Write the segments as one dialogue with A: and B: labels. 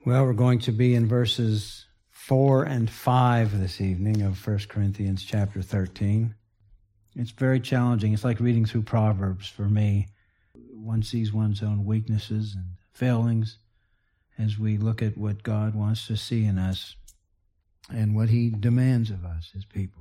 A: Well, we're going to be in verses 4 and 5 this evening of 1 Corinthians chapter 13. It's very challenging. It's like reading through Proverbs for me. One sees one's own weaknesses and failings as we look at what God wants to see in us and what He demands of us, His people.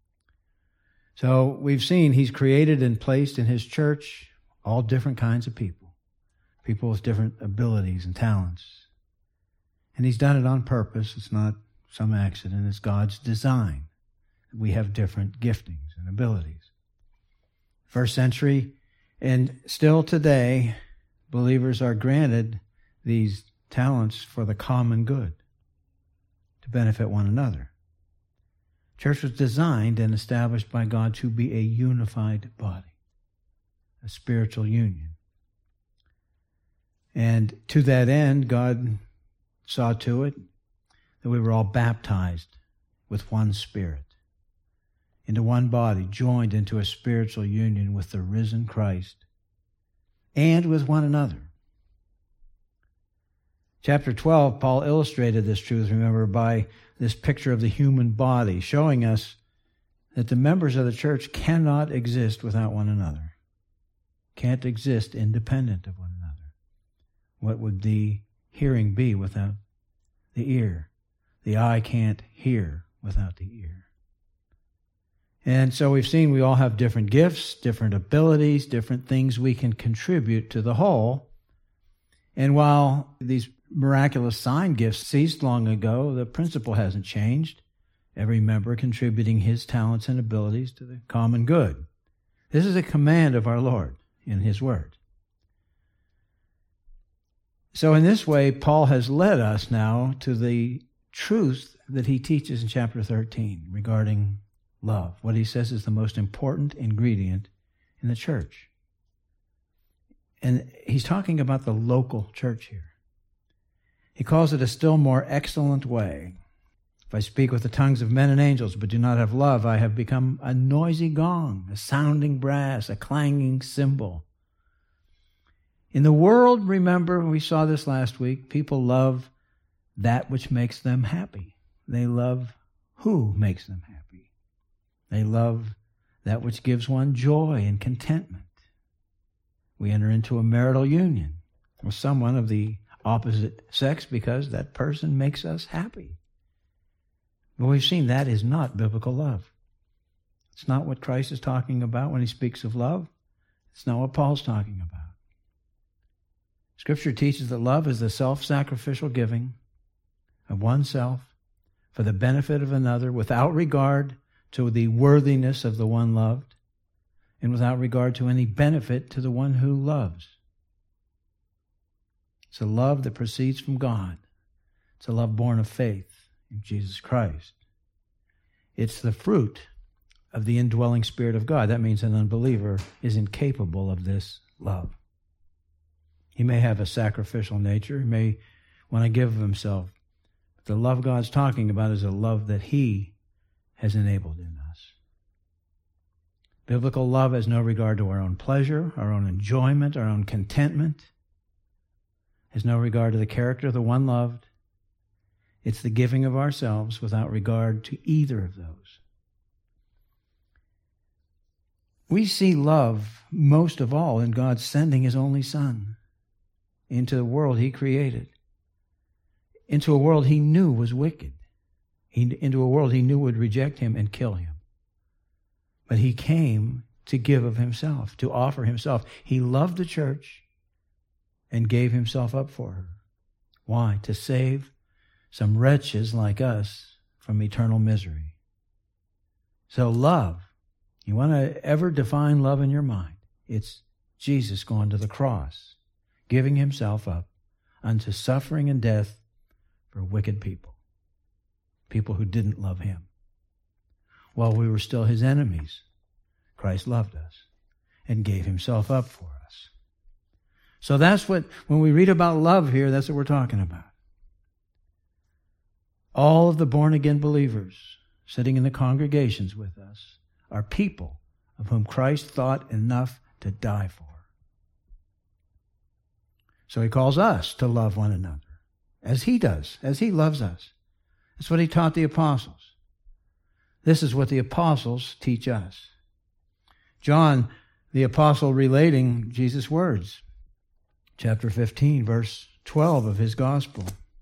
A: So we've seen He's created and placed in His church all different kinds of people with different abilities and talents. And He's done it on purpose. It's not some accident. It's God's design. We have different giftings and abilities. First century, and still today, believers are granted these talents for the common good, to benefit one another. Church was designed and established by God to be a unified body, a spiritual union. And to that end, God saw to it that we were all baptized with one Spirit, into one body, joined into a spiritual union with the risen Christ and with one another. Chapter 12, Paul illustrated this truth, remember, by this picture of the human body, showing us that the members of the church cannot exist without one another, can't exist independent of one another. What would the hearing be without the ear? The eye can't hear without the ear. And so we've seen we all have different gifts, different abilities, different things we can contribute to the whole. And while these miraculous sign gifts ceased long ago, the principle hasn't changed. Every member contributing his talents and abilities to the common good. This is a command of our Lord in His Word. So in this way, Paul has led us now to the truth that he teaches in chapter 13 regarding love, what he says is the most important ingredient in the church. And he's talking about the local church here. He calls it a still more excellent way. If I speak with the tongues of men and angels, but do not have love, I have become a noisy gong, a sounding brass, a clanging cymbal. In the world, remember, we saw this last week, people love that which makes them happy. They love who makes them happy. They love that which gives one joy and contentment. We enter into a marital union with someone of the opposite sex because that person makes us happy. But we've seen that is not biblical love. It's not what Christ is talking about when He speaks of love. It's not what Paul's talking about. Scripture teaches that love is the self-sacrificial giving of oneself for the benefit of another without regard to the worthiness of the one loved and without regard to any benefit to the one who loves. It's a love that proceeds from God. It's a love born of faith in Jesus Christ. It's the fruit of the indwelling Spirit of God. That means an unbeliever is incapable of this love. He may have a sacrificial nature. He may want to give of himself. But the love God's talking about is a love that He has enabled in us. Biblical love has no regard to our own pleasure, our own enjoyment, our own contentment. Has no regard to the character of the one loved. It's the giving of ourselves without regard to either of those. We see love most of all in God sending His only Son into the world He created, into a world He knew was wicked, into a world He knew would reject Him and kill Him. But He came to give of Himself, to offer Himself. He loved the church and gave Himself up for her. Why? To save some wretches like us from eternal misery. So love, you want to ever define love in your mind, it's Jesus going to the cross, giving Himself up unto suffering and death for wicked people who didn't love Him. While we were still His enemies, Christ loved us and gave Himself up for us. So that's what, when we read about love here, that's what we're talking about. All of the born-again believers sitting in the congregations with us are people of whom Christ thought enough to die for. So He calls us to love one another as he does, as he loves us. That's what he taught the apostles. This is what the apostles teach us. John, the apostle, relating Jesus' words, chapter 15, verse 12 of his gospel.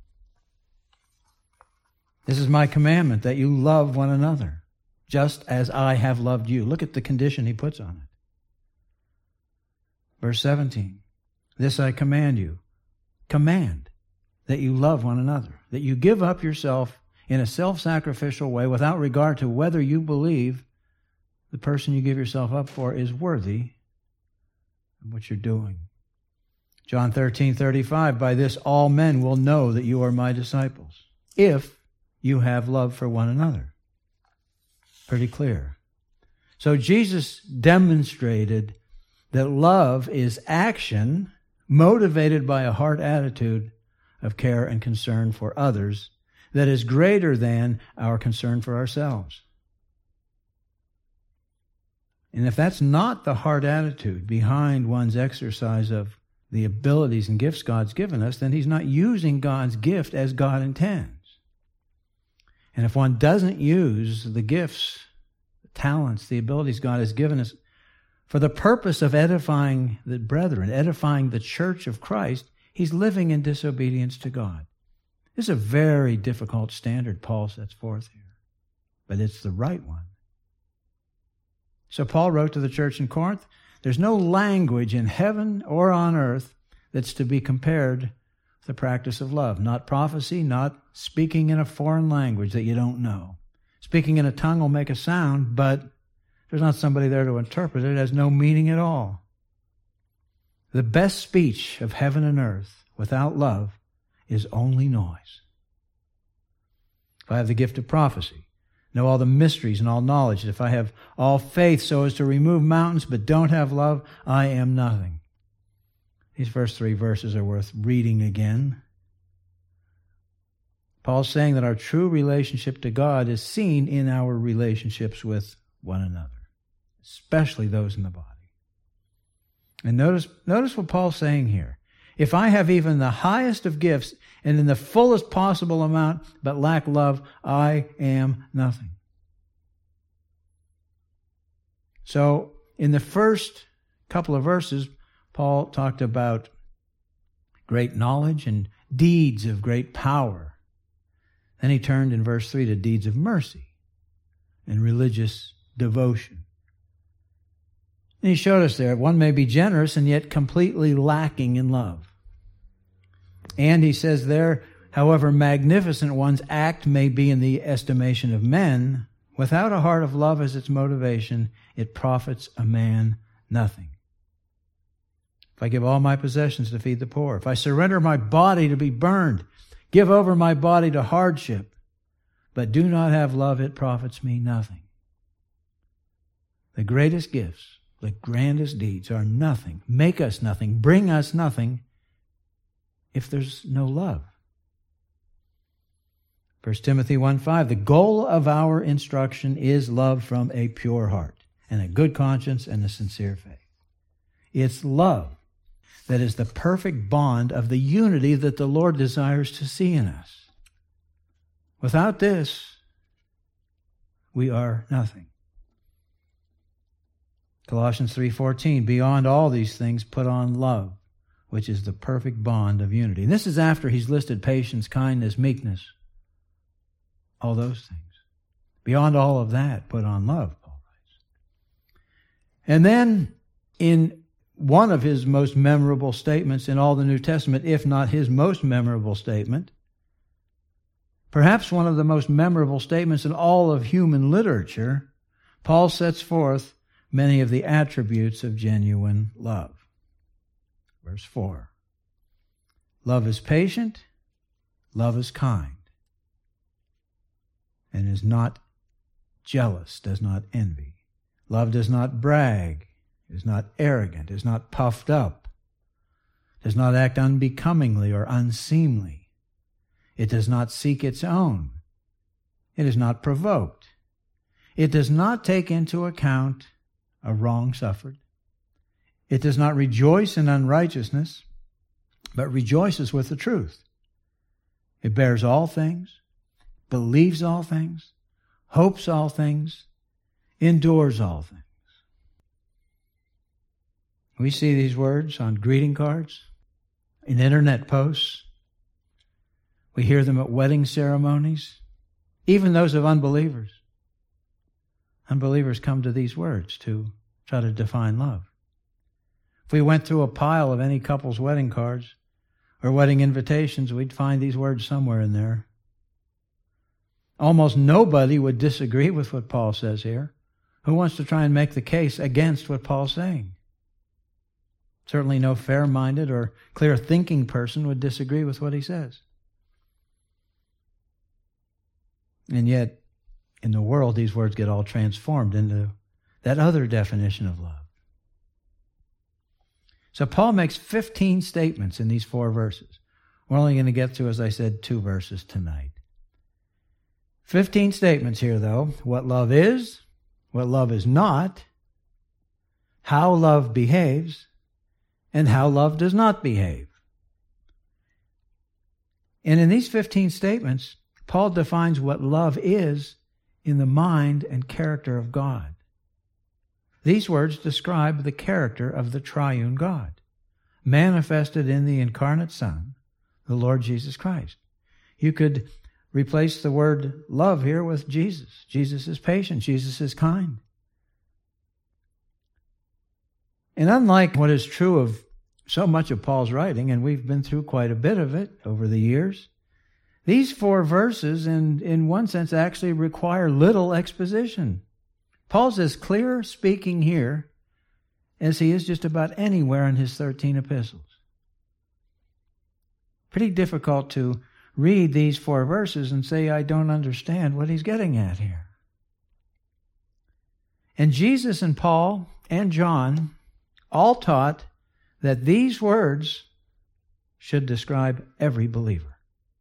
A: This is my commandment, that you love one another, just as I have loved you. Look at the condition he puts on it. Verse 17, this I command you, command that you love one another, that you give up yourself in a self-sacrificial way without regard to whether you believe the person you give yourself up for is worthy of what you're doing. John 13:35, by this all men will know that you are my disciples, if you have love for one another. Pretty clear. So Jesus demonstrated that love is action motivated by a heart attitude of care and concern for others that is greater than our concern for ourselves. And if that's not the heart attitude behind one's exercise of the abilities and gifts God's given us, then he's not using God's gift as God intends. And if one doesn't use the gifts, the talents, the abilities God has given us for the purpose of edifying the brethren, edifying the church of Christ, he's living in disobedience to God. This is a very difficult standard Paul sets forth here, but it's the right one. So Paul wrote to the church in Corinth, there's no language in heaven or on earth that's to be compared with the practice of love. Not prophecy, not speaking in a foreign language that you don't know. Speaking in a tongue will make a sound, but there's not somebody there to interpret it. It has no meaning at all. The best speech of heaven and earth without love is only noise. If I have the gift of prophecy, know all the mysteries and all knowledge, if I have all faith so as to remove mountains but don't have love, I am nothing. These first 3 verses are worth reading again. Paul's saying that our true relationship to God is seen in our relationships with one another, especially those in the body. And notice what Paul's saying here. If I have even the highest of gifts and in the fullest possible amount but lack love, I am nothing. So in the first couple of verses, Paul talked about great knowledge and deeds of great power. Then he turned in verse 3 to deeds of mercy and religious devotion. And he showed us there, one may be generous and yet completely lacking in love. And he says there, however magnificent one's act may be in the estimation of men, without a heart of love as its motivation, it profits a man nothing. If I give all my possessions to feed the poor, if I surrender my body to be burned, give over my body to hardship, but do not have love, it profits me nothing. The greatest gifts, the grandest deeds are nothing, make us nothing, bring us nothing if there's no love. 1 Timothy 1:5, the goal of our instruction is love from a pure heart and a good conscience and a sincere faith. It's love that is the perfect bond of the unity that the Lord desires to see in us. Without this, we are nothing. Colossians 3:14, beyond all these things, put on love, which is the perfect bond of unity. And this is after he's listed patience, kindness, meekness, all those things. Beyond all of that, put on love, Paul writes. And then in one of his most memorable statements in all the New Testament, if not his most memorable statement, perhaps one of the most memorable statements in all of human literature, Paul sets forth many of the attributes of genuine love. Verse 4. Love is patient, love is kind, and is not jealous, does not envy. Love does not brag, is not arrogant, is not puffed up, does not act unbecomingly or unseemly. It does not seek its own. It is not provoked. It does not take into account a wrong suffered. It does not rejoice in unrighteousness, but rejoices with the truth. It bears all things, believes all things, hopes all things, endures all things. We see these words on greeting cards, in internet posts. We hear them at wedding ceremonies, even those of unbelievers. Unbelievers come to these words to try to define love. If we went through a pile of any couple's wedding cards or wedding invitations, we'd find these words somewhere in there. Almost nobody would disagree with what Paul says here. Who wants to try and make the case against what Paul's saying? Certainly no fair-minded or clear-thinking person would disagree with what he says. And yet, in the world, these words get all transformed into that other definition of love. So Paul makes 15 statements in these 4 verses. We're only going to get through, as I said, 2 verses tonight. 15 statements here, though. What love is, what love is not, how love behaves, and how love does not behave. And in these 15 statements, Paul defines what love is in the mind and character of God. These words describe the character of the triune God, manifested in the incarnate Son, the Lord Jesus Christ. You could replace the word love here with Jesus. Jesus is patient. Jesus is kind. And unlike what is true of so much of Paul's writing, and we've been through quite a bit of it over the years, these 4 verses, in one sense, actually require little exposition. Paul's as clear speaking here as he is just about anywhere in his 13 epistles. Pretty difficult to read these 4 verses and say, I don't understand what he's getting at here. And Jesus and Paul and John all taught that these words should describe every believer.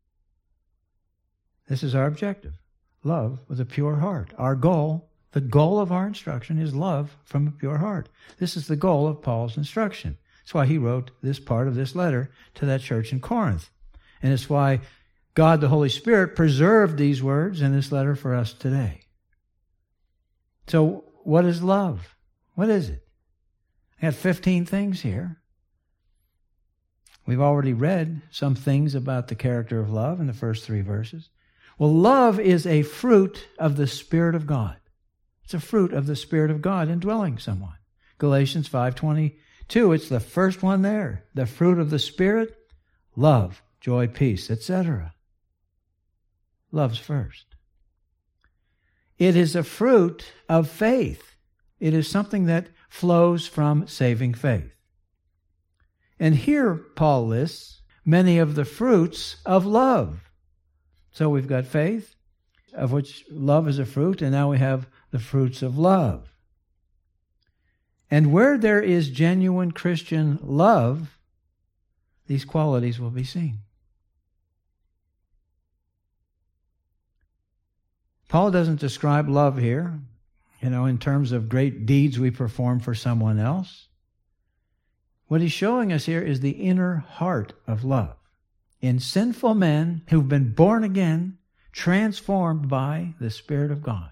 A: This is our objective. Love with a pure heart. Our goal, the goal of our instruction is love from a pure heart. This is the goal of Paul's instruction. That's why he wrote this part of this letter to that church in Corinth. And it's why God, the Holy Spirit, preserved these words in this letter for us today. So, what is love? What is it? I got 15 things here. We've already read some things about the character of love in the first 3 verses. Well, love is a fruit of the Spirit of God. It's a fruit of the Spirit of God indwelling someone. Galatians 5:22, it's the first one there. The fruit of the Spirit, love, joy, peace, etc. Love's first. It is a fruit of faith. It is something that flows from saving faith. And here Paul lists many of the fruits of love. So we've got faith, of which love is a fruit, and now we have the fruits of love. And where there is genuine Christian love, these qualities will be seen. Paul doesn't describe love here, in terms of great deeds we perform for someone else. What he's showing us here is the inner heart of love in sinful men who've been born again, transformed by the Spirit of God.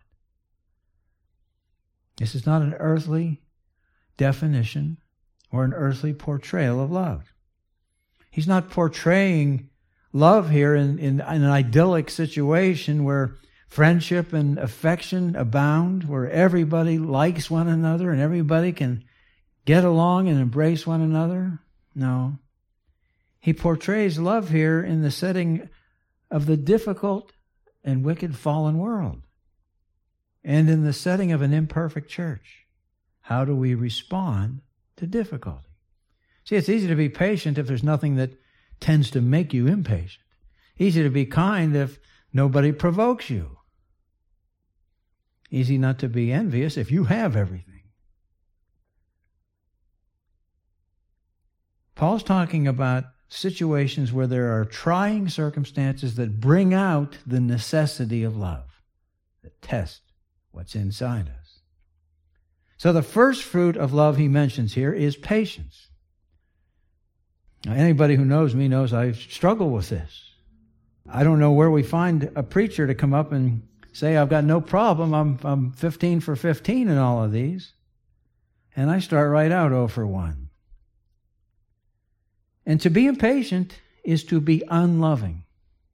A: This is not an earthly definition or an earthly portrayal of love. He's not portraying love here in an idyllic situation where friendship and affection abound, where everybody likes one another and everybody can get along and embrace one another. No. He portrays love here in the setting of the difficult and wicked fallen world and in the setting of an imperfect church. How do we respond to difficulty? See, it's easy to be patient if there's nothing that tends to make you impatient. Easy to be kind if nobody provokes you. Easy not to be envious if you have everything. Paul's talking about situations where there are trying circumstances that bring out the necessity of love, that test what's inside us. So the first fruit of love he mentions here is patience. Now, anybody who knows me knows I struggle with this. I don't know where we find a preacher to come up and say, I've got no problem, I'm 15 for 15 in all of these. And I start right out 0 for 1. And to be impatient is to be unloving.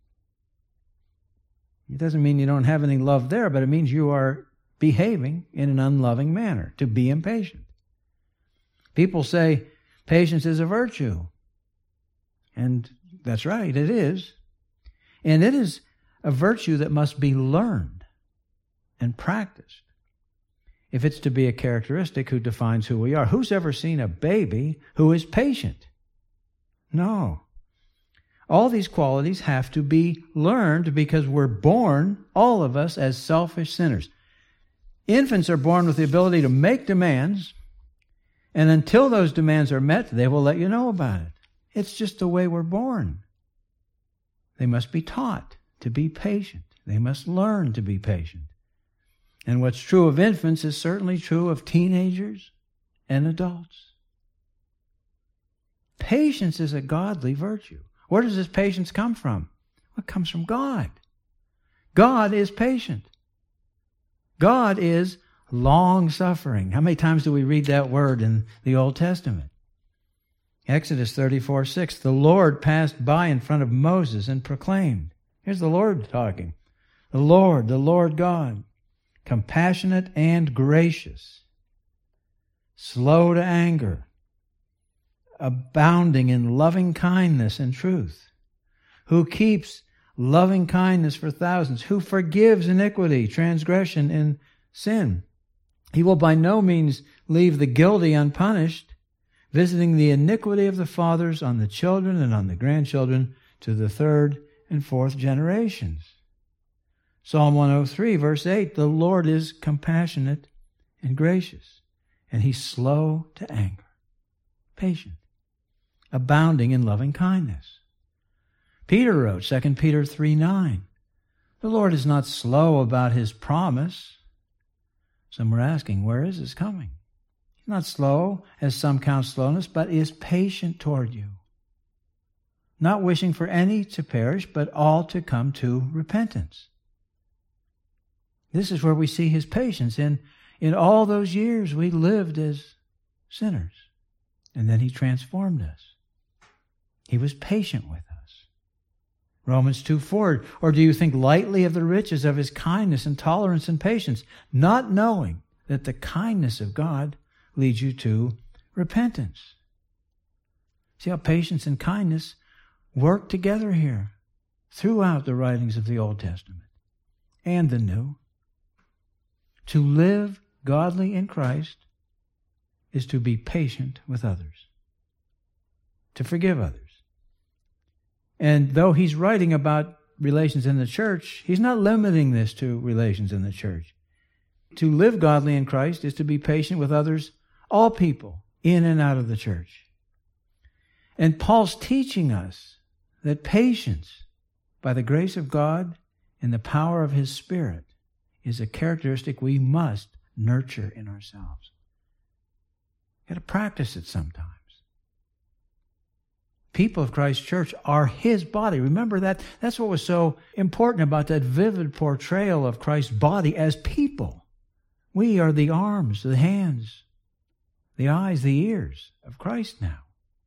A: It doesn't mean you don't have any love there, but it means you are behaving in an unloving manner, to be impatient. People say patience is a virtue. And that's right, it is. And it is a virtue that must be learned and practiced. If it's to be a characteristic who defines who we are. Who's ever seen a baby who is patient? No. All these qualities have to be learned because we're born, all of us, as selfish sinners. Infants are born with the ability to make demands, and until those demands are met, they will let you know about it. It's just the way we're born. They must be taught to be patient. They must learn to be patient. And what's true of infants is certainly true of teenagers and adults. Patience is a godly virtue. Where does this patience come from? Well, it comes from God. God is patient. God is long-suffering. How many times do we read that word in the Old Testament? Exodus 34:6, the Lord passed by in front of Moses and proclaimed. Here's the Lord talking. The Lord God, compassionate and gracious, slow to anger, abounding in loving kindness and truth, who keeps loving kindness for thousands, who forgives iniquity, transgression, and sin. He will by no means leave the guilty unpunished, visiting the iniquity of the fathers on the children and on the grandchildren to the third and fourth generations. Psalm 103, verse 8, the Lord is compassionate and gracious, and He's slow to anger, patient, abounding in loving kindness. Peter wrote, 2 Peter 3:9, the Lord is not slow about His promise. Some were asking, where is His coming? He's not slow, as some count slowness, but is patient toward you, not wishing for any to perish, but all to come to repentance. This is where we see His patience. In all those years we lived as sinners, and then He transformed us. He was patient with us. Romans 2:4, or do you think lightly of the riches of His kindness and tolerance and patience, not knowing that the kindness of God leads you to repentance? See how patience and kindness work together here throughout the writings of the Old Testament and the New. To live godly in Christ is to be patient with others, to forgive others. And though he's writing about relations in the church, he's not limiting this to relations in the church. To live godly in Christ is to be patient with others, all people, in and out of the church. And Paul's teaching us that patience, by the grace of God and the power of His Spirit, is a characteristic we must nurture in ourselves. You've got to practice it sometimes. People of Christ Church are His body. Remember that? That's what was so important about that vivid portrayal of Christ's body as people. We are the arms, the hands, the eyes, the ears of Christ now.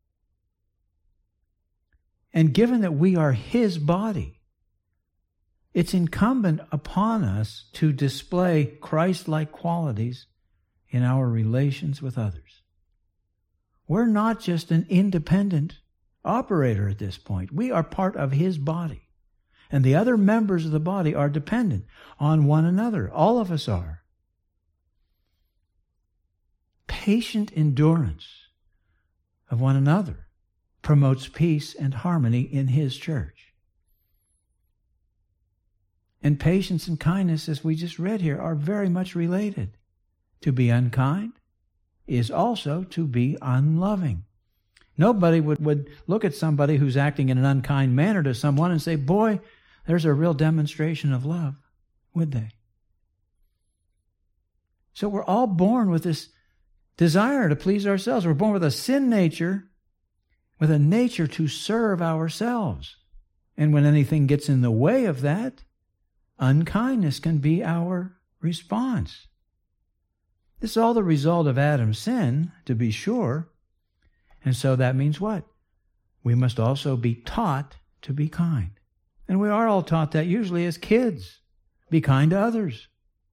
A: And given that we are His body, it's incumbent upon us to display Christ-like qualities in our relations with others. We're not just an independent operator at this point. We are part of His body. And the other members of the body are dependent on one another. All of us are. Patient endurance of one another promotes peace and harmony in His church. And patience and kindness, as we just read here, are very much related. To be unkind is also to be unloving. Nobody would look at somebody who's acting in an unkind manner to someone and say, boy, there's a real demonstration of love, would they? So we're all born with this desire to please ourselves. We're born with a sin nature, with a nature to serve ourselves. And when anything gets in the way of that, unkindness can be our response. This is all the result of Adam's sin, to be sure. And so that means what? We must also be taught to be kind. And we are all taught that usually as kids. Be kind to others.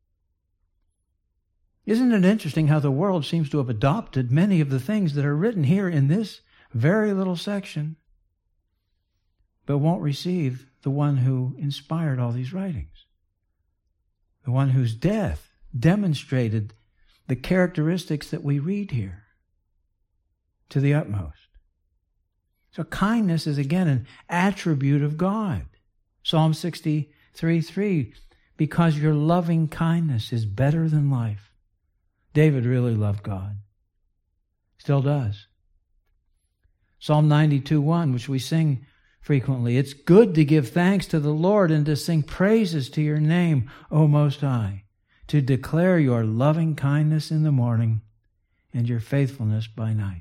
A: Isn't it interesting how the world seems to have adopted many of the things that are written here in this very little section, but won't receive the one who inspired all these writings? The one whose death demonstrated the characteristics that we read here to the utmost. So kindness is again an attribute of God. Psalm 63:3, because your loving kindness is better than life. David really loved God. Still does. Psalm 92:1, which we sing frequently. It's good to give thanks to the Lord and to sing praises to your name, O Most High, to declare your loving kindness in the morning and your faithfulness by night.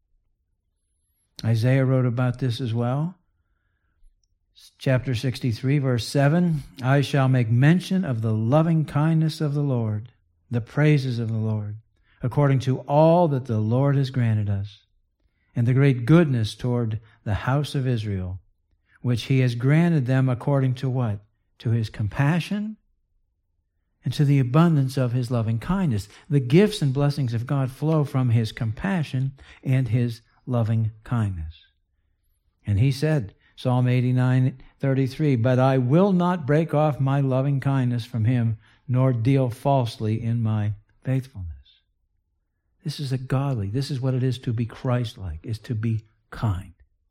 A: Isaiah wrote about this as well. Chapter 63, verse 7, I shall make mention of the loving kindness of the Lord, the praises of the Lord, according to all that the Lord has granted us, and the great goodness toward the house of Israel, which he has granted them according to what? To his compassion and to the abundance of his loving kindness. The gifts and blessings of God flow from his compassion and his loving kindness. And he said, Psalm 89:33, but I will not break off my loving kindness from him, nor deal falsely in my faithfulness. This is this is what it is to be Christ-like, is to be kind.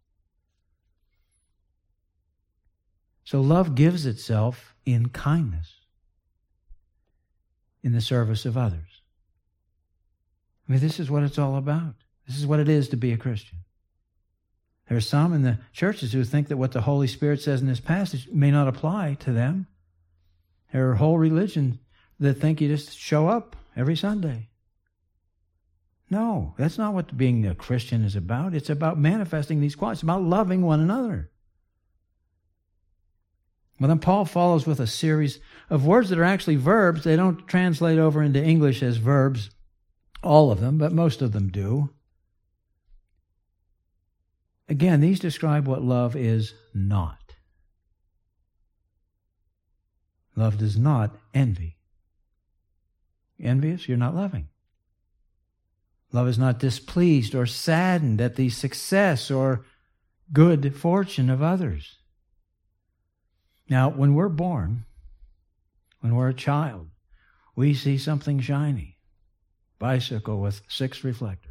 A: So love gives itself in kindness, in the service of others. I mean, this is what it's all about. This is what it is to be a Christian. There are some in the churches who think that what the Holy Spirit says in this passage may not apply to them. There are whole religions that think you just show up every Sunday. No, that's not what being a Christian is about. It's about manifesting these qualities. It's about loving one another. Well, then Paul follows with a series of words that are actually verbs. They don't translate over into English as verbs, all of them, but most of them do. Again, these describe what love is not. Love does not envy. Envious? You're not loving. Love is not displeased or saddened at the success or good fortune of others. Now, when we're born, when we're a child, we see something shiny. Bicycle with 6 reflectors.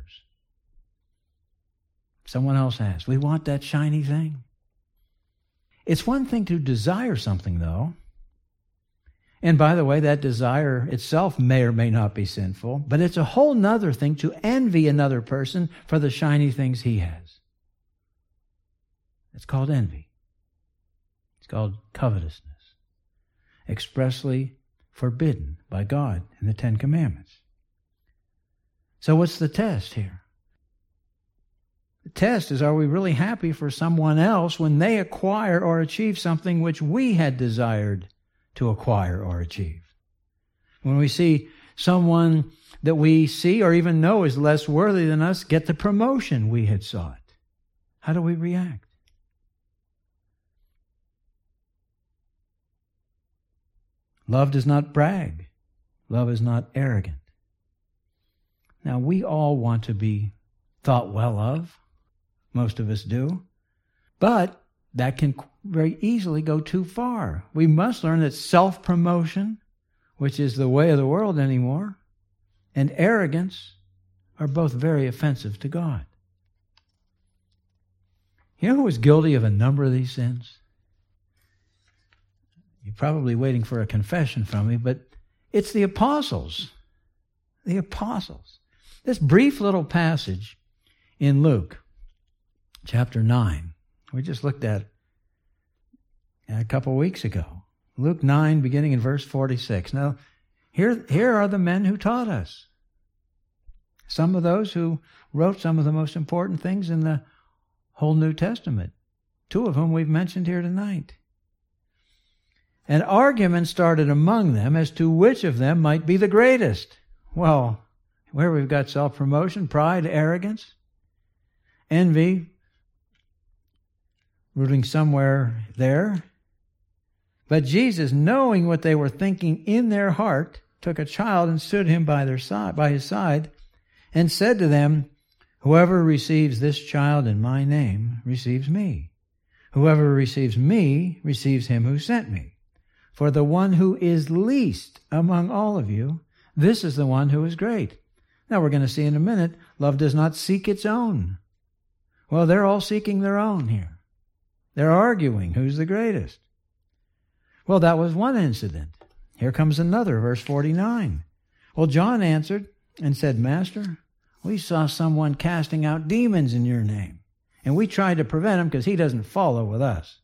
A: Someone else has. We want that shiny thing. It's one thing to desire something, though. And by the way, that desire itself may or may not be sinful, but it's a whole nother thing to envy another person for the shiny things he has. It's called envy. It's called covetousness, expressly forbidden by God in the 10 Commandments. So what's the test here? The test is, are we really happy for someone else when they acquire or achieve something which we had desired to acquire or achieve? When we see someone that we see or even know is less worthy than us get the promotion we had sought, how do we react? Love does not brag. Love is not arrogant. Now, we all want to be thought well of. Most of us do. But that can very easily go too far. We must learn that self-promotion, which is the way of the world anymore, and arrogance are both very offensive to God. You know who was guilty of a number of these sins? You're probably waiting for a confession from me, but it's the apostles. The apostles. This brief little passage in Luke, chapter 9, we just looked at a couple weeks ago. Luke 9, beginning in verse 46. Now, here are the men who taught us. Some of those who wrote some of the most important things in the whole New Testament two of whom we've mentioned here tonight. An argument started among them as to which of them might be the greatest. Well, where we've got self-promotion, pride, arrogance, envy, rooting somewhere there. But Jesus, knowing what they were thinking in their heart, took a child and stood him by his side, and said to them, "Whoever receives this child in my name receives me. Whoever receives me receives him who sent me. For the one who is least among all of you, this is the one who is great." Now we're going to see in a minute, love does not seek its own. Well, they're all seeking their own here. They're arguing who's the greatest. Well, that was one incident. Here comes another, verse 49. Well, John answered and said, "Master, we saw someone casting out demons in your name, and we tried to prevent him because he doesn't follow with us."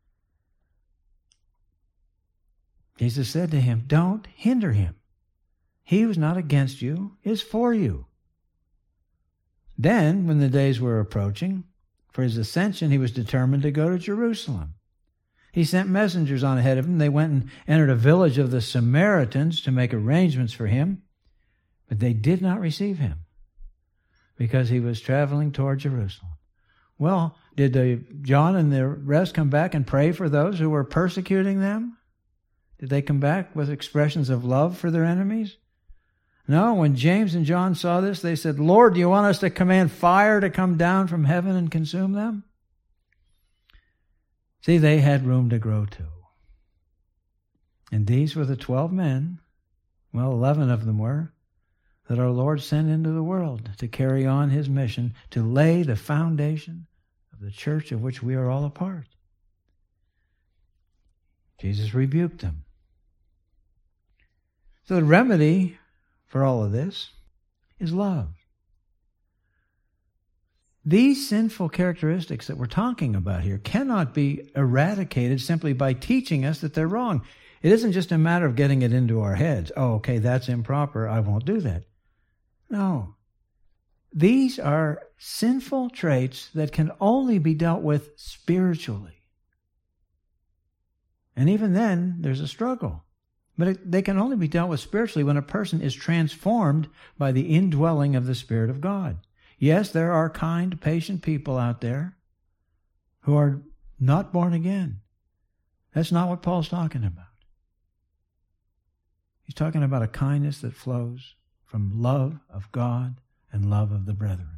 A: Jesus said to him, "Don't hinder him. He who's not against you is for you." Then, when the days were approaching for his ascension, he was determined to go to Jerusalem. He sent messengers on ahead of him. They went and entered a village of the Samaritans to make arrangements for him, but they did not receive him because he was traveling toward Jerusalem. Well, did John and the rest come back and pray for those who were persecuting them? Did they come back with expressions of love for their enemies? No, when James and John saw this, they said, "Lord, do you want us to command fire to come down from heaven and consume them?" See, they had room to grow too. And these were the 12 men, well, 11 of them were, that our Lord sent into the world to carry on his mission, to lay the foundation of the church of which we are all a part. Jesus rebuked them. So the remedy for all of this is love. These sinful characteristics that we're talking about here cannot be eradicated simply by teaching us that they're wrong. It isn't just a matter of getting it into our heads. Oh, okay, that's improper. I won't do that. No. These are sinful traits that can only be dealt with spiritually. And even then, there's a struggle. But they can only be dealt with spiritually when a person is transformed by the indwelling of the Spirit of God. Yes, there are kind, patient people out there who are not born again. That's not what Paul's talking about. He's talking about a kindness that flows from love of God and love of the brethren.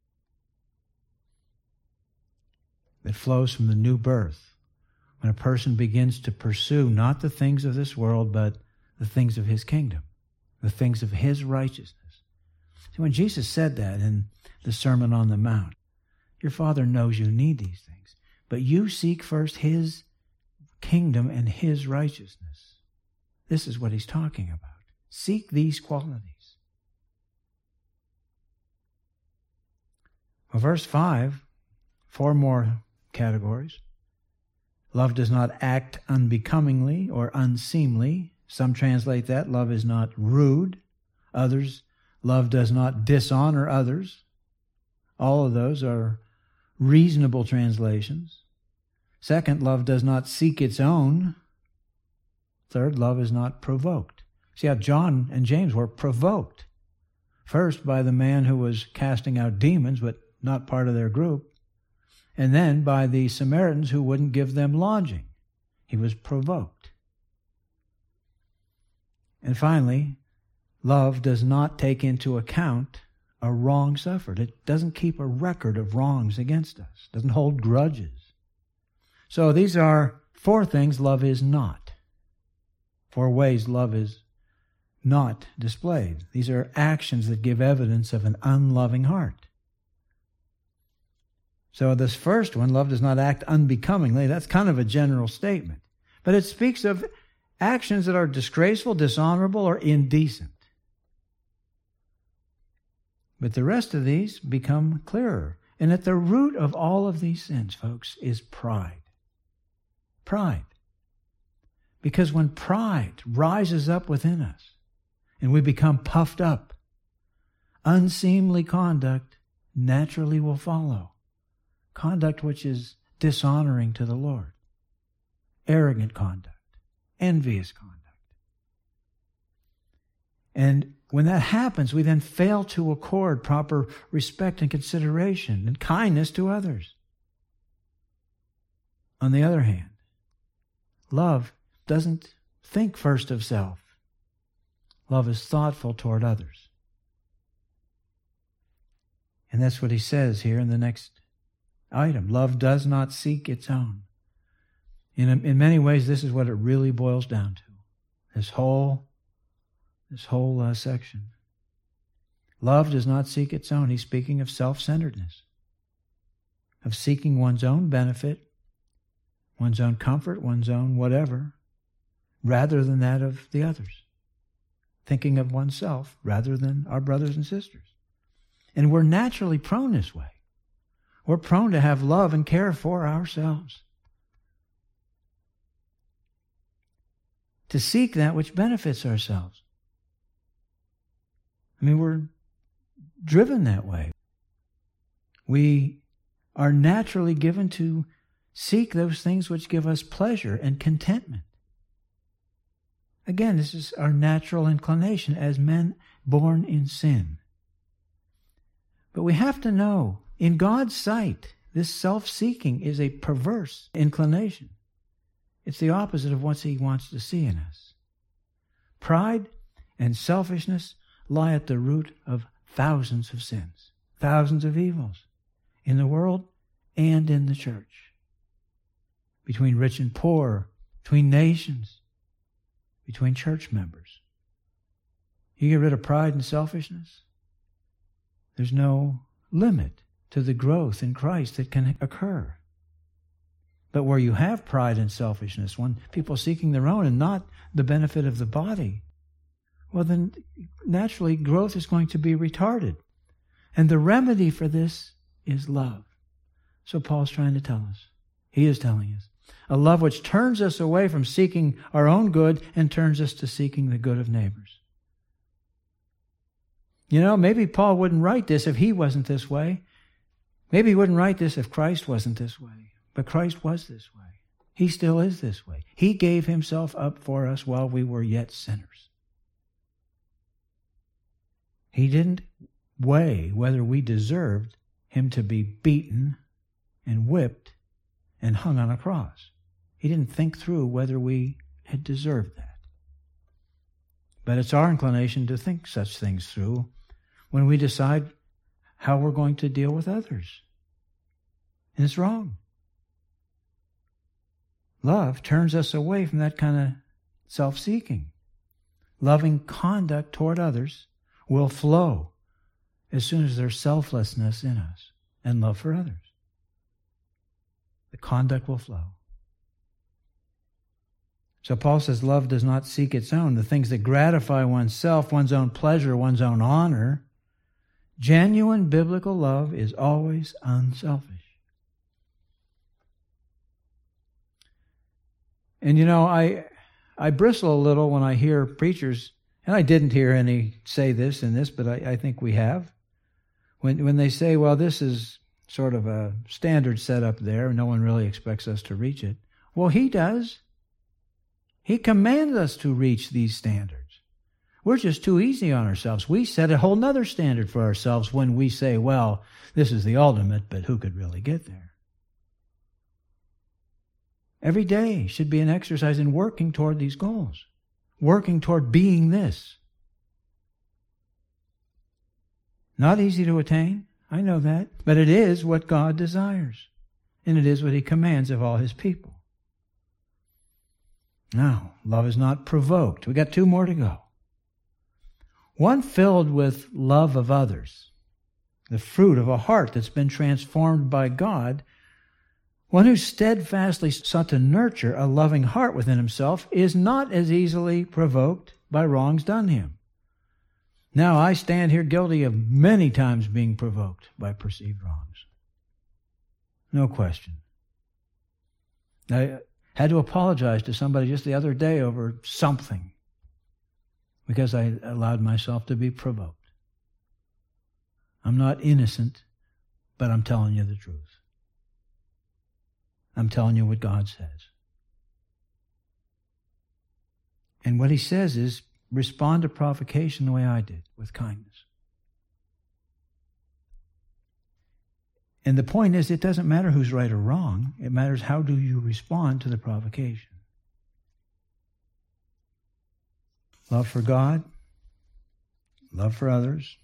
A: That flows from the new birth, when a person begins to pursue not the things of this world, but the things of his kingdom, the things of his righteousness. See, when Jesus said that in the Sermon on the Mount, your Father knows you need these things, but you seek first his kingdom and his righteousness. This is what he's talking about. Seek these qualities. Well, verse 5, 4 more categories. Love does not act unbecomingly or unseemly. Some translate that. Love is not rude. Others, love does not dishonor others. All of those are reasonable translations. Second, love does not seek its own. Third, love is not provoked. See how John and James were provoked. First by the man who was casting out demons, but not part of their group. And then by the Samaritans who wouldn't give them lodging. He was provoked. And finally, love does not take into account a wrong suffered. It doesn't keep a record of wrongs against us. It doesn't hold grudges. So these are 4 things love is not. 4 ways love is not displayed. These are actions that give evidence of an unloving heart. So this first one, love does not act unbecomingly, that's kind of a general statement. But it speaks of actions that are disgraceful, dishonorable, or indecent. But the rest of these become clearer. And at the root of all of these sins, folks, is pride. Pride. Because when pride rises up within us and we become puffed up, unseemly conduct naturally will follow. Conduct which is dishonoring to the Lord, arrogant conduct, envious conduct. And when that happens, we then fail to accord proper respect and consideration and kindness to others. On the other hand, love doesn't think first of self. Love is thoughtful toward others. And that's what he says here in the next item. Love does not seek its own. In many ways, this is what it really boils down to. This whole section. Love does not seek its own. He's speaking of self-centeredness, of seeking one's own benefit, one's own comfort, one's own whatever, rather than that of the others. Thinking of oneself rather than our brothers and sisters. And we're naturally prone this way. We're prone to have love and care for ourselves. To seek that which benefits ourselves. I mean, we're driven that way. We are naturally given to seek those things which give us pleasure and contentment. Again, this is our natural inclination as men born in sin. But we have to know, in God's sight, this self-seeking is a perverse inclination. It's the opposite of what He wants to see in us. Pride and selfishness lie at the root of thousands of sins, thousands of evils in the world and in the church. Between rich and poor, between nations, between church members. You get rid of pride and selfishness, there's no limit to the growth in Christ that can occur. But where you have pride and selfishness, when people seeking their own and not the benefit of the body, well then naturally growth is going to be retarded. And the remedy for this is love. So Paul's trying to tell us. He is telling us. A love which turns us away from seeking our own good and turns us to seeking the good of neighbors. You know, maybe Paul wouldn't write this if he wasn't this way. Maybe he wouldn't write this if Christ wasn't this way. But Christ was this way. He still is this way. He gave Himself up for us while we were yet sinners. He didn't weigh whether we deserved Him to be beaten and whipped and hung on a cross. He didn't think through whether we had deserved that. But it's our inclination to think such things through when we decide how we're going to deal with others. And it's wrong. Love turns us away from that kind of self-seeking. Loving conduct toward others will flow as soon as there's selflessness in us and love for others. The conduct will flow. So Paul says love does not seek its own, the things that gratify oneself, one's own pleasure, one's own honor. Genuine biblical love is always unselfish. And you know, I bristle a little when I hear preachers, and I didn't hear any say this in this, but I think we have. When they say, well, this is sort of a standard set up there, no one really expects us to reach it. Well, He does. He commands us to reach these standards. We're just too easy on ourselves. We set a whole nother standard for ourselves when we say, well, this is the ultimate, but who could really get there? Every day should be an exercise in working toward these goals, working toward being this. Not easy to attain, I know that, but it is what God desires, and it is what He commands of all His people. Now, love is not provoked. We got 2 more to go. One filled with love of others, the fruit of a heart that's been transformed by God. One who steadfastly sought to nurture a loving heart within himself is not as easily provoked by wrongs done him. Now, I stand here guilty of many times being provoked by perceived wrongs. No question. I had to apologize to somebody just the other day over something because I allowed myself to be provoked. I'm not innocent, but I'm telling you the truth. I'm telling you what God says. And what he says is, respond to provocation the way I did, with kindness. And the point is, it doesn't matter who's right or wrong. It matters how do you respond to the provocation. Love for God, love for others,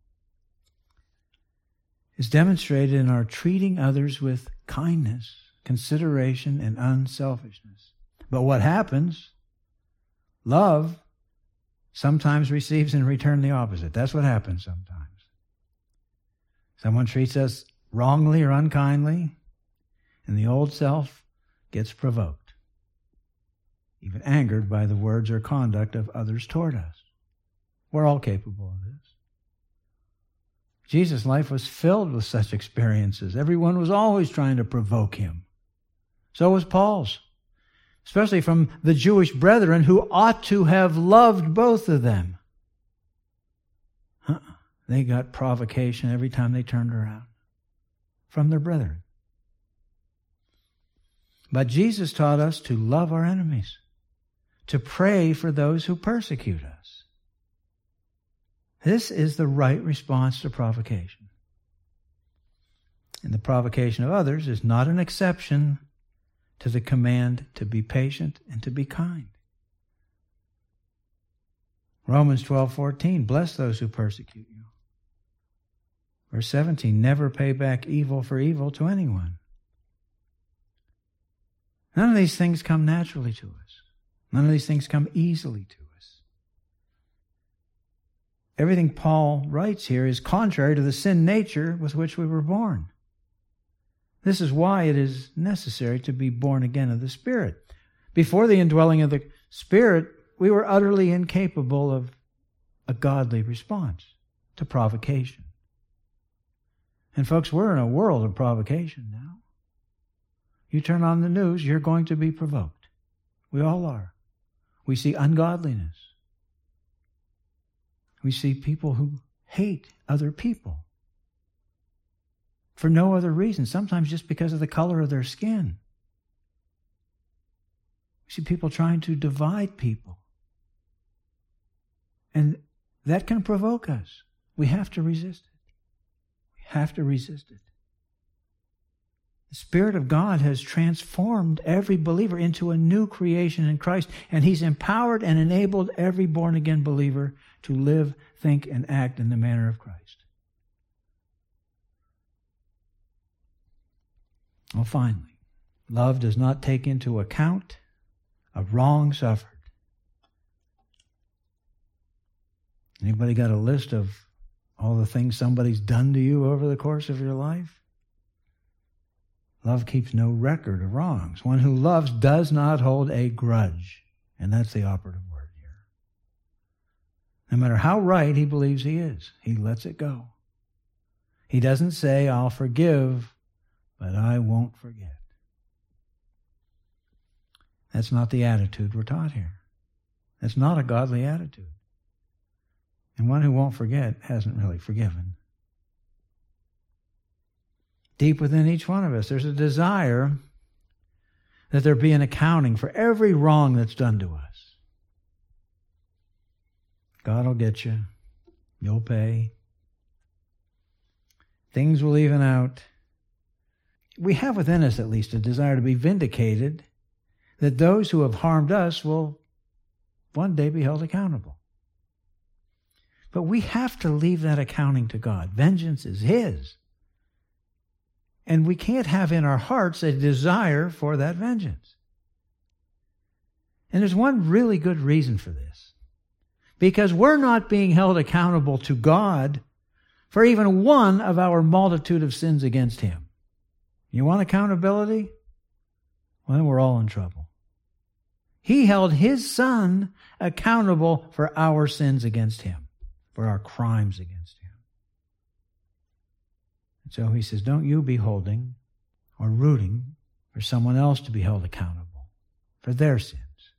A: is demonstrated in our treating others with kindness, consideration, and unselfishness. But what happens? Love sometimes receives in return the opposite. That's what happens sometimes. Someone treats us wrongly or unkindly, and the old self gets provoked, even angered by the words or conduct of others toward us. We're all capable of this. Jesus' life was filled with such experiences. Everyone was always trying to provoke him. So was Paul's, especially from the Jewish brethren who ought to have loved both of them. They got provocation every time they turned around from their brethren. But Jesus taught us to love our enemies, to pray for those who persecute us. This is the right response to provocation. And the provocation of others is not an exception to the command to be patient and to be kind. Romans 12:14, bless those who persecute you. Verse 17, never pay back evil for evil to anyone. None of these things come naturally to us. None of these things come easily to us. Everything Paul writes here is contrary to the sin nature with which we were born. This is why it is necessary to be born again of the Spirit. Before the indwelling of the Spirit, we were utterly incapable of a godly response to provocation. And folks, we're in a world of provocation now. You turn on the news, you're going to be provoked. We all are. We see ungodliness. We see people who hate other people for no other reason, sometimes just because of the color of their skin. We see people trying to divide people. And that can provoke us. We have to resist it. We have to resist it. The Spirit of God has transformed every believer into a new creation in Christ, and He's empowered and enabled every born-again believer to live, think, and act in the manner of Christ. Well, finally, love does not take into account a wrong suffered. Anybody got a list of all the things somebody's done to you over the course of your life? Love keeps no record of wrongs. One who loves does not hold a grudge. And that's the operative word here. No matter how right he believes he is, he lets it go. He doesn't say, I'll forgive, but I won't forget. That's not the attitude we're taught here. That's not a godly attitude. And one who won't forget hasn't really forgiven. Deep within each one of us, there's a desire that there be an accounting for every wrong that's done to us. God will get you. You'll pay. Things will even out. We have within us at least a desire to be vindicated, that those who have harmed us will one day be held accountable. But we have to leave that accounting to God. Vengeance is His. And we can't have in our hearts a desire for that vengeance. And there's one really good reason for this. Because we're not being held accountable to God for even one of our multitude of sins against Him. You want accountability? Well, then we're all in trouble. He held His Son accountable for our sins against Him, for our crimes against Him. So He says, don't you be holding or rooting for someone else to be held accountable for their sins.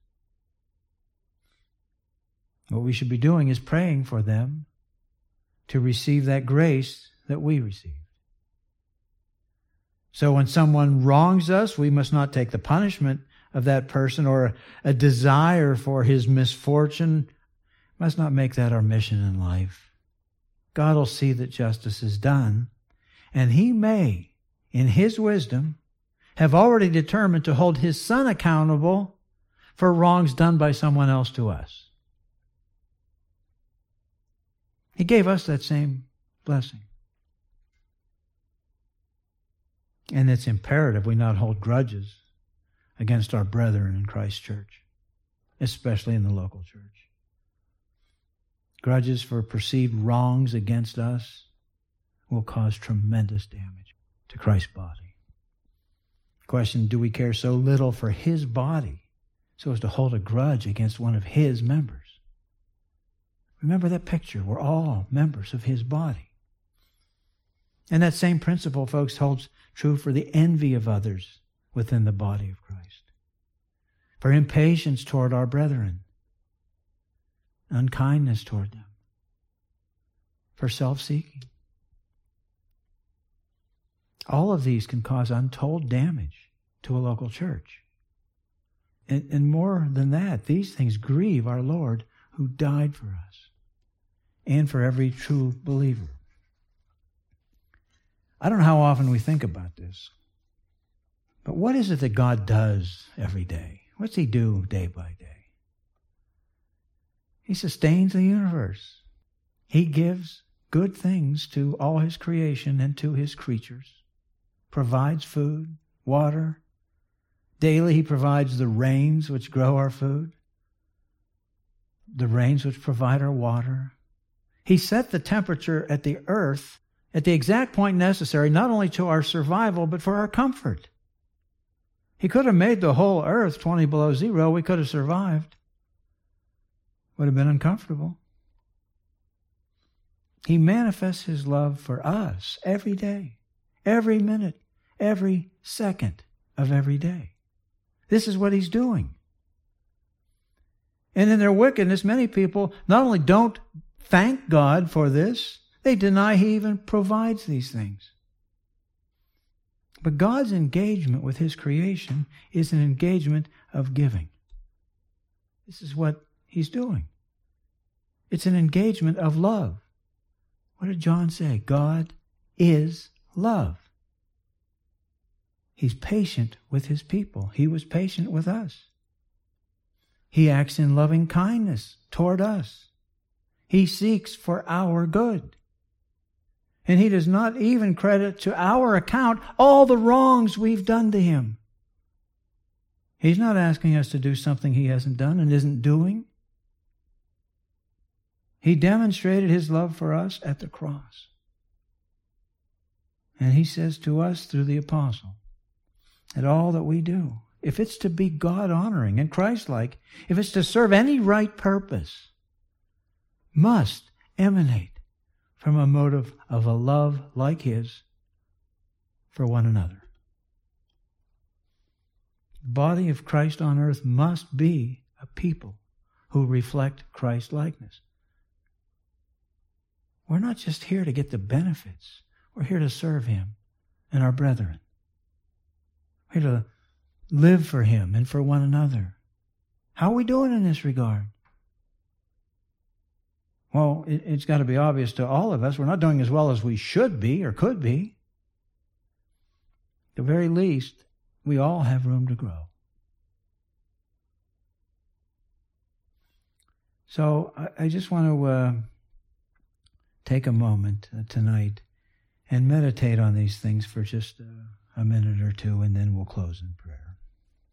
A: What we should be doing is praying for them to receive that grace that we received. So when someone wrongs us, we must not take the punishment of that person or a desire for his misfortune. Must not make that our mission in life. God will see that justice is done, and He may, in His wisdom, have already determined to hold His Son accountable for wrongs done by someone else to us. He gave us that same blessing. And it's imperative we not hold grudges against our brethren in Christ's church, especially in the local church. Grudges for perceived wrongs against us will cause tremendous damage to Christ's body. Question, do we care so little for His body so as to hold a grudge against one of His members? Remember that picture. We're all members of His body. And that same principle, folks, holds true for the envy of others within the body of Christ, for impatience toward our brethren, unkindness toward them, for self-seeking. All of these can cause untold damage to a local church. And more than that, these things grieve our Lord who died for us and for every true believer. I don't know how often we think about this, but what is it that God does every day? What's He do day by day? He sustains the universe. He gives good things to all His creation and to His creatures. Provides food, water. Daily He provides the rains which grow our food, the rains which provide our water. He set the temperature at the earth at the exact point necessary, not only to our survival, but for our comfort. He could have made the whole earth 20 below zero. We could have survived. Would have been uncomfortable. He manifests His love for us every day, every minute, every second of every day. This is what He's doing. And in their wickedness, many people not only don't thank God for this, they deny He even provides these things. But God's engagement with His creation is an engagement of giving. This is what He's doing. It's an engagement of love. What did John say? God is love. He's patient with His people. He was patient with us. He acts in loving kindness toward us. He seeks for our good. And He does not even credit to our account all the wrongs we've done to Him. He's not asking us to do something He hasn't done and isn't doing. He demonstrated His love for us at the cross. And He says to us through the apostle that all that we do, if it's to be God-honoring and Christ-like, if it's to serve any right purpose, must emanate from a motive of a love like His for one another. The body of Christ on earth must be a people who reflect Christ-likeness. We're not just here to get the benefits. We're here to serve Him and our brethren. We're here to live for Him and for one another. How are we doing in this regard? Well, it's got to be obvious to all of us. We're not doing as well as we should be or could be. At the very least, we all have room to grow. So I just want to take a moment tonight and meditate on these things for just a minute or two, and then we'll close in prayer.